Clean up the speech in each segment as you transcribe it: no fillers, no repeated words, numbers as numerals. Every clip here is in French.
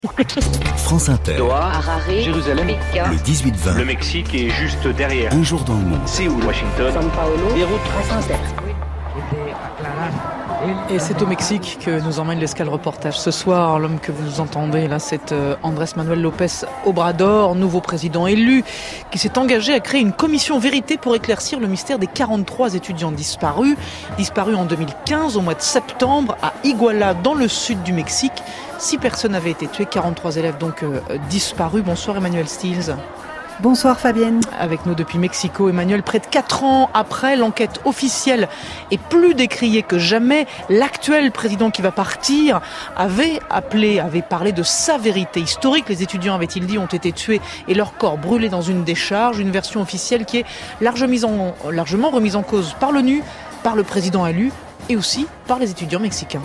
France Inter. Doha, Harare, Jérusalem, Pékin, Le 18-20. le Mexique est juste derrière. Un jour dans le monde. Séoul, Washington, São Paulo, Beyrouth. France Inter. Et c'est au Mexique que nous emmène l'Escale Reportage. Ce soir, l'homme que vous entendez là, c'est Andrés Manuel López Obrador, nouveau président élu, qui s'est engagé à créer une commission vérité pour éclaircir le mystère des 43 étudiants disparus en 2015, au mois de septembre, à Iguala, dans le sud du Mexique. 6 personnes avaient été tuées, 43 élèves donc disparus. Bonsoir Emmanuel Stills. Bonsoir Fabienne. Avec nous depuis Mexico, Emmanuel, près de 4 ans après, l'enquête officielle est plus décriée que jamais. L'actuel président qui va partir avait parlé de sa vérité historique. Les étudiants, avait-il dit, ont été tués et leurs corps brûlés dans une décharge. Une version officielle qui est largement remise en cause par l'ONU, par le président élu et aussi par les étudiants mexicains.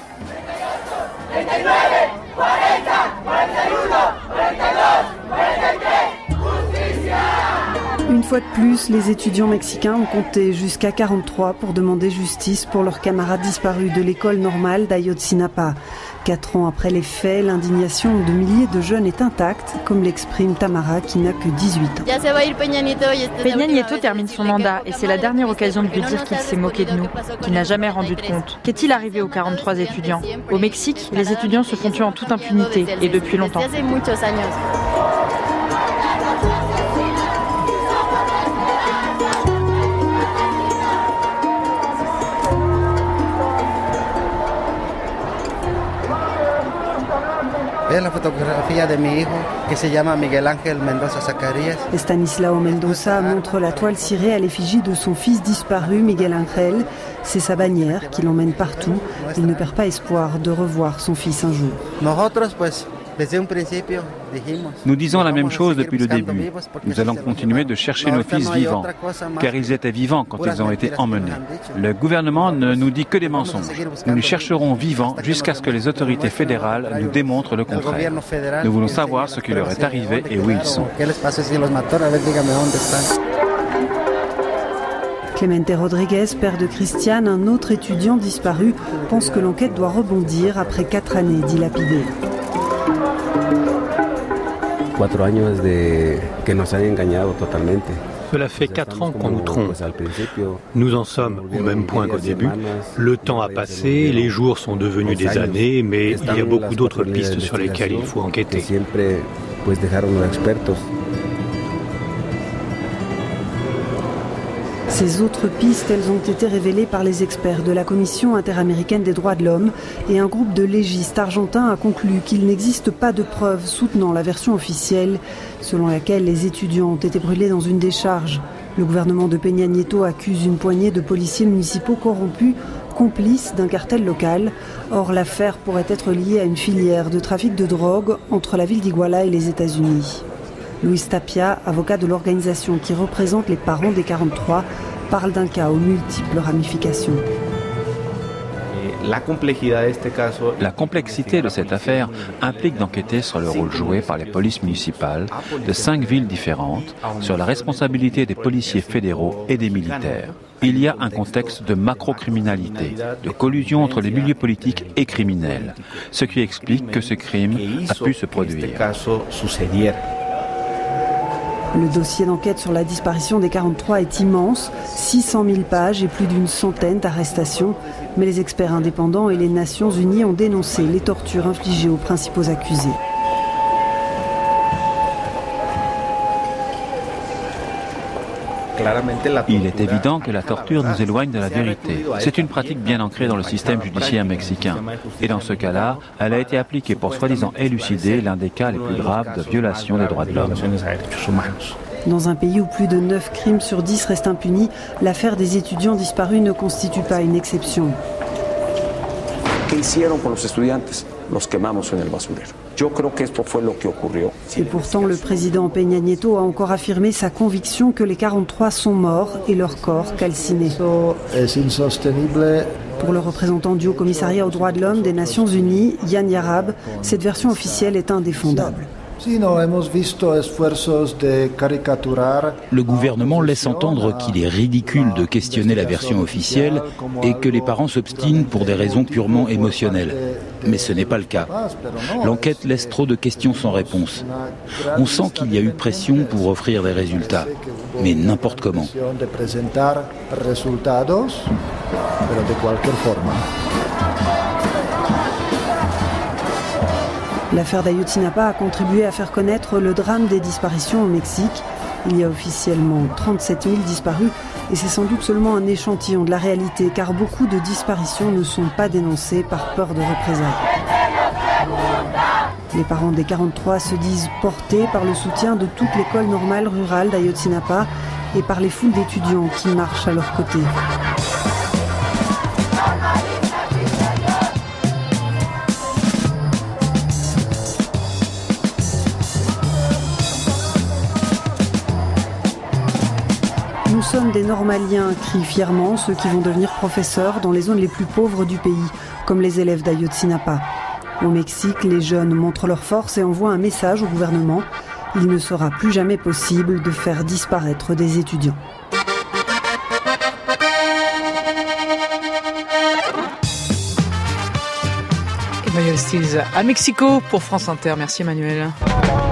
Une fois de plus, les étudiants mexicains ont compté jusqu'à 43 pour demander justice pour leurs camarades disparus de l'école normale d'Ayotzinapa. 4 ans après les faits, l'indignation de milliers de jeunes est intacte, comme l'exprime Tamara qui n'a que 18 ans. Peña Nieto termine son mandat et c'est la dernière occasion de lui dire qu'il s'est moqué de nous, qu'il n'a jamais rendu de compte. Qu'est-il arrivé aux 43 étudiants ? Au Mexique, les étudiants se font tuer en toute impunité et depuis longtemps. La fotografía de mi hijo, que se llama Miguel Ángel Mendoza Zacarías. Estanislao Mendoza montre la toile cirée à l'effigie de son fils disparu, Miguel Ángel. C'est sa bannière qui l'emmène partout. Il ne perd pas espoir de revoir son fils un jour. Nous disons la même chose depuis le début. Nous allons continuer de chercher nos fils vivants, car ils étaient vivants quand ils ont été emmenés. Le gouvernement ne nous dit que des mensonges. Nous les chercherons vivants jusqu'à ce que les autorités fédérales nous démontrent le contraire. Nous voulons savoir ce qui leur est arrivé et où ils sont. Clemente Rodriguez, père de Christiane, un autre étudiant disparu, pense que l'enquête doit rebondir après 4 années dilapidées. 4 años de que nos han engañado totalmente. Cela fait 4 ans qu'on nous trompe. Nous en sommes au même point qu'au début. Le temps a passé, les jours sont devenus des années, mais il y a beaucoup d'autres pistes sur lesquelles il faut enquêter. Ces autres pistes, elles ont été révélées par les experts de la Commission interaméricaine des droits de l'homme et un groupe de légistes argentins a conclu qu'il n'existe pas de preuves soutenant la version officielle selon laquelle les étudiants ont été brûlés dans une décharge. Le gouvernement de Peña Nieto accuse une poignée de policiers municipaux corrompus, complices d'un cartel local. Or, l'affaire pourrait être liée à une filière de trafic de drogue entre la ville d'Iguala et les États-Unis. Luis Tapia, avocat de l'organisation qui représente les parents des 43, parle d'un cas aux multiples ramifications. La complexité de cette affaire implique d'enquêter sur le rôle joué par les polices municipales de 5 villes différentes, sur la responsabilité des policiers fédéraux et des militaires. Il y a un contexte de macrocriminalité, de collusion entre les milieux politiques et criminels, ce qui explique que ce crime a pu se produire. Le dossier d'enquête sur la disparition des 43 est immense, 600 000 pages et plus d'une centaine d'arrestations. Mais les experts indépendants et les Nations Unies ont dénoncé les tortures infligées aux principaux accusés. Il est évident que la torture nous éloigne de la vérité. C'est une pratique bien ancrée dans le système judiciaire mexicain. Et dans ce cas-là, elle a été appliquée pour soi-disant élucider l'un des cas les plus graves de violation des droits de l'homme. Dans un pays où plus de 9 crimes sur 10 restent impunis, l'affaire des étudiants disparus ne constitue pas une exception. Et pourtant, le président Peña Nieto a encore affirmé sa conviction que les 43 sont morts et leurs corps calcinés. Pour le représentant du Haut-Commissariat aux droits de l'homme des Nations Unies, Yann Yarab, cette version officielle est indéfendable. Le gouvernement laisse entendre qu'il est ridicule de questionner la version officielle et que les parents s'obstinent pour des raisons purement émotionnelles. Mais ce n'est pas le cas. L'enquête laisse trop de questions sans réponse. On sent qu'il y a eu pression pour offrir des résultats, mais n'importe comment. L'affaire d'Ayotzinapa a contribué à faire connaître le drame des disparitions au Mexique. Il y a officiellement 37 000 disparus et c'est sans doute seulement un échantillon de la réalité car beaucoup de disparitions ne sont pas dénoncées par peur de représailles. Les parents des 43 se disent portés par le soutien de toute l'école normale rurale d'Ayotzinapa et par les foules d'étudiants qui marchent à leur côté. Nous sommes des normaliens, crient fièrement ceux qui vont devenir professeurs dans les zones les plus pauvres du pays, comme les élèves d'Ayotzinapa. Au Mexique, les jeunes montrent leur force et envoient un message au gouvernement. Il ne sera plus jamais possible de faire disparaître des étudiants. Emmanuel Stills à Mexico pour France Inter. Merci Emmanuel.